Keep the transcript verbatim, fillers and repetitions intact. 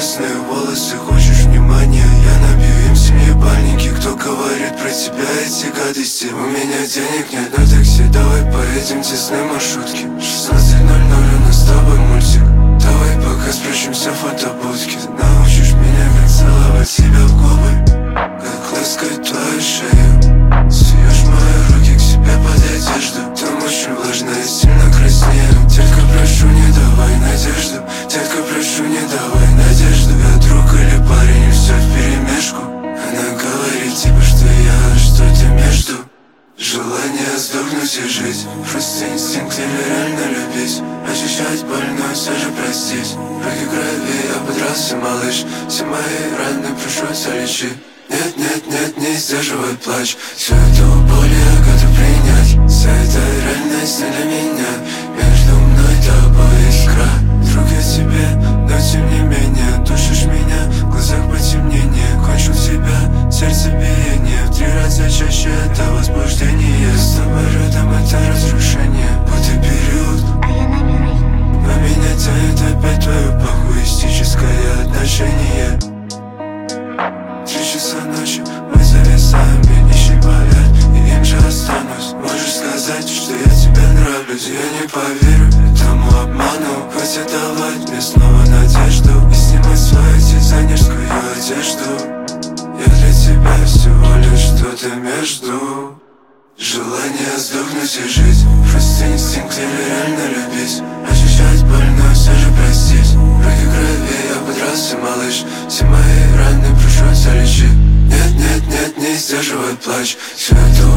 красные волосы, хочешь внимания? Я набью им семьи бальники. Кто говорит про тебя эти гадости? У меня денег нет на такси, давай поедем тесной маршрутки. Шестнадцать ноль ноль, у нас с тобой мультик. Давай пока спрячемся в фотобудке. Ты научишь меня, как целовать себя в губы, как ласкать твою шею. Суешь мои руки к себе под одежду. Там очень влажно и сильно краснею. Детка, прошу, не давай надежду. Детка, прошу, не давай надежду. Я друг или парень, и все вперемешку. Она говорит типа, что я что-то между. Желание сдохнуть и жить. Просто инстинкт или реально любить. Ощущать боль, но все же простить. Руки крови, я подрался, малыш. Все мои раны пришлось лечить. Нет, нет, нет, не сдерживай плач. Всю эту боль я готов принять. Вся эта реальность не для меня. Между мной и тобой искра. Друг, я тебе, но тем не менее душишь меня, в глазах потемнение. Кончил тебя, сердцебиение в три раза чаще, это возбуждение. С тобой рядом это разрушение, будто период. Но меня тянет опять твою паху, эстетическое отношение. Три часа ночи, мы зависаем, я нищий поэт, и им же останусь. Можешь сказать, что я тебе нравлюсь, я не поверю этому обману. Хватит давать мне снова надежду и снимать свою дизайнерскую одежду. Я для тебя всего лишь что-то между. Желание сдохнуть и жить. Просто инстинкт или реально любить. Ощущать боль, но все же простить. Руки крови, я подрался, малыш. Все мои раны пришлось лечить. Нет, нет, нет, не сдерживай плач. Все это